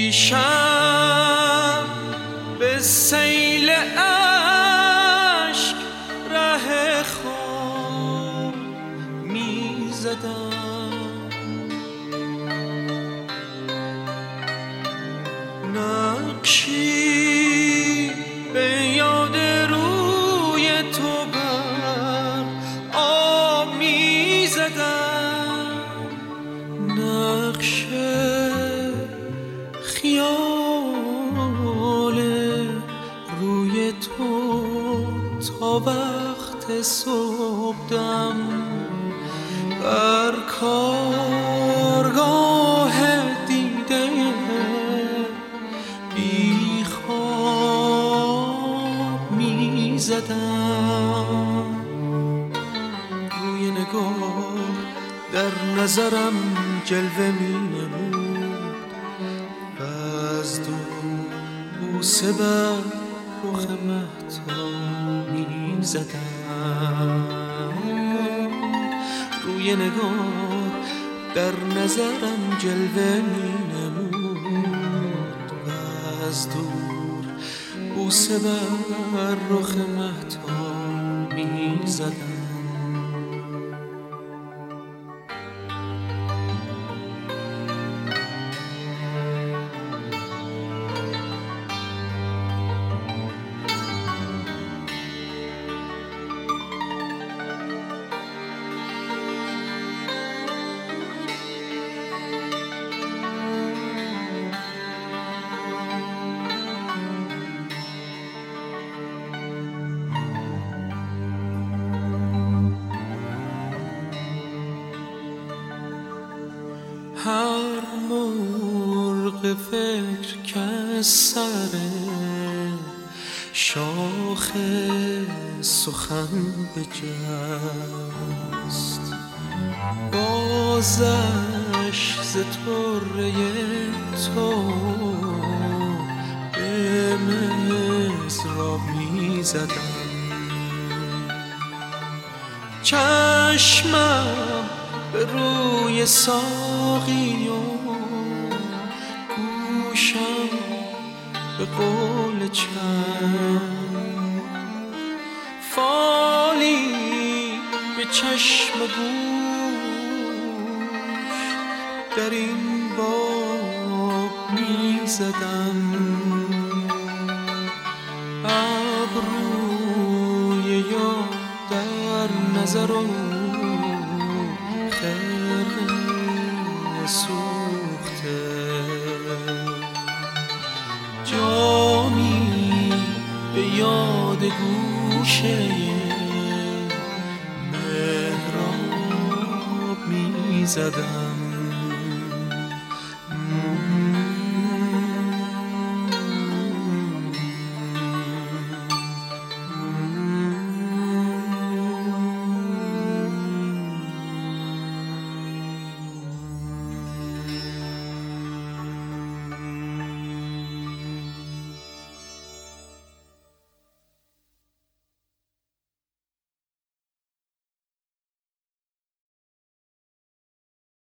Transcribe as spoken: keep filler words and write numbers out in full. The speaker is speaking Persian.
پیشم به سیل عشق ره خود می زدم، نقشی به یاد روی تو بر آب می زدم، نقش خیال روی تو تا وقت صبحدم بر کارگاه دیده بی خواب می زدم. روی نگاه در نظرم جلوه می نمود و از دور بوسه بر رخ مهتاب می زدم. روی نگاه در نظرم جلوه می نمود و از دور بوسه بر رخ مهتاب می زدم. هر مرغ فکر که سر شاخ سخن بجست، بازش ز طره تو به مضراب می زدم. چشمم به روی ساقی و گوشم به قول چنگ، فالی به چشم گوش در این باب می زدم. ابروی یاد در نظر و خرقه سوخته، جامی به یاد گوشه محراب می زدم.